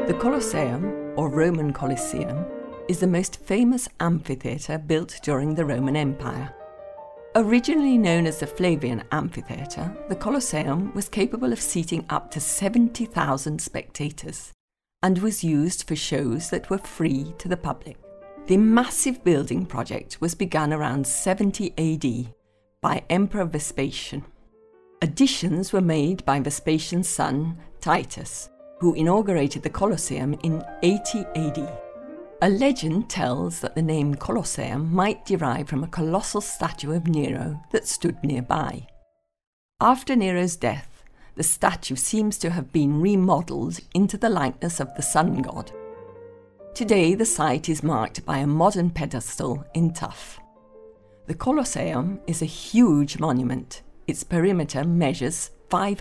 The Colosseum, or Roman Colosseum, is the most famous amphitheatre built during the Roman Empire. Originally known as the Flavian Amphitheatre, the Colosseum was capable of seating up to 70,000 spectators and was used for shows that were free to the public. The massive building project was begun around 70 AD by Emperor Vespasian. Additions were made by Vespasian's son, Titus, who inaugurated the Colosseum in 80 AD. A legend tells that the name Colosseum might derive from a colossal statue of Nero that stood nearby. After Nero's death, the statue seems to have been remodelled into the likeness of the sun god. Today, the site is marked by a modern pedestal in tuff. The Colosseum is a huge monument. Its perimeter measures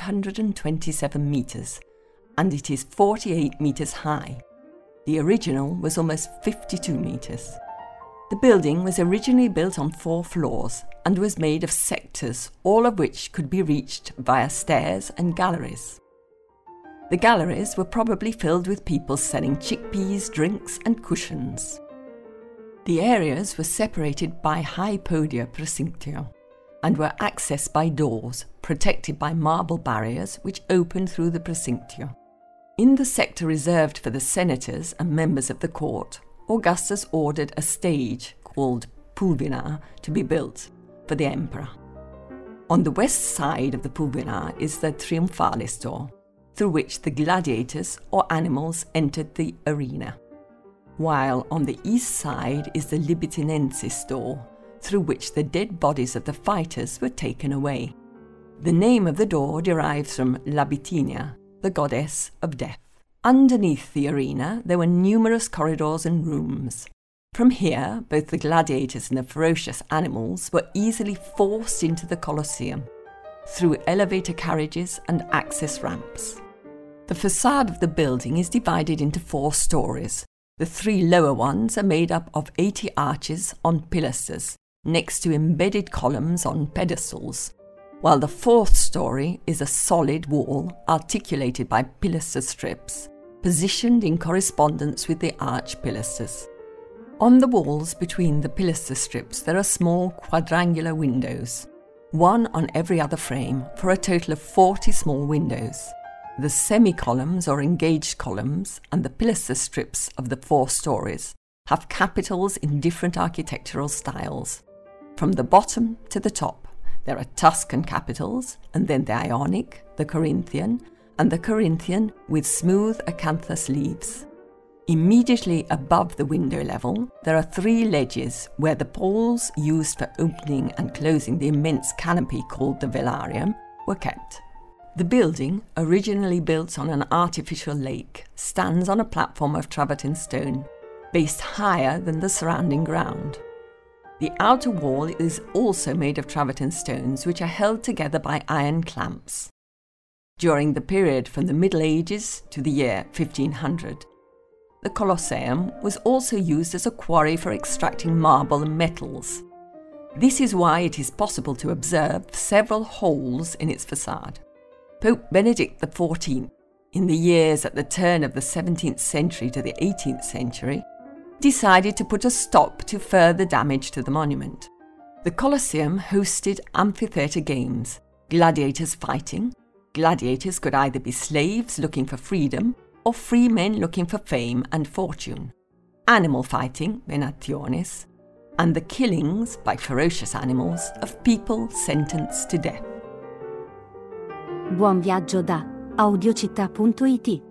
527 metres, and it is 48 metres high. The original was almost 52 metres. The building was originally built on 4 floors and was made of sectors, all of which could be reached via stairs and galleries. The galleries were probably filled with people selling chickpeas, drinks and cushions. The areas were separated by high podia precinctio and were accessed by doors protected by marble barriers which opened through the precinctio. In the sector reserved for the senators and members of the court, Augustus ordered a stage called Pulvinar to be built for the emperor. On the west side of the Pulvinar is the Triumphalis door, through which the gladiators or animals entered the arena, while on the east side is the Libitinensis door, through which the dead bodies of the fighters were taken away. The name of the door derives from Labitinia, the goddess of death. Underneath the arena there were numerous corridors and rooms. From here, both the gladiators and the ferocious animals were easily forced into the Colosseum through elevator carriages and access ramps. The facade of the building is divided into 4 stories. The 3 lower ones are made up of 80 arches on pilasters, next to embedded columns on pedestals, while the 4th story is a solid wall articulated by pilaster strips, positioned in correspondence with the arch pilasters. On the walls between the pilaster strips there are small quadrangular windows, one on every other frame, for a total of 40 small windows. The semi-columns or engaged columns and the pilaster strips of the 4 stories have capitals in different architectural styles. From the bottom to the top, there are Tuscan capitals, and then the Ionic, the Corinthian, and the Corinthian with smooth acanthus leaves. Immediately above the window level, there are 3 ledges where the poles used for opening and closing the immense canopy called the velarium were kept. The building, originally built on an artificial lake, stands on a platform of travertine stone, based higher than the surrounding ground. The outer wall is also made of travertine stones which are held together by iron clamps. During the period from the Middle Ages to the year 1500, the Colosseum was also used as a quarry for extracting marble and metals. This is why it is possible to observe several holes in its facade. Pope Benedict XIV, in the years at the turn of the 17th century to the 18th century, decided to put a stop to further damage to the monument. The Colosseum hosted amphitheatre games, gladiators fighting. Gladiators could either be slaves looking for freedom or free men looking for fame and fortune, animal fighting, venationes, and the killings by ferocious animals of people sentenced to death. Buon viaggio da audiocittà.it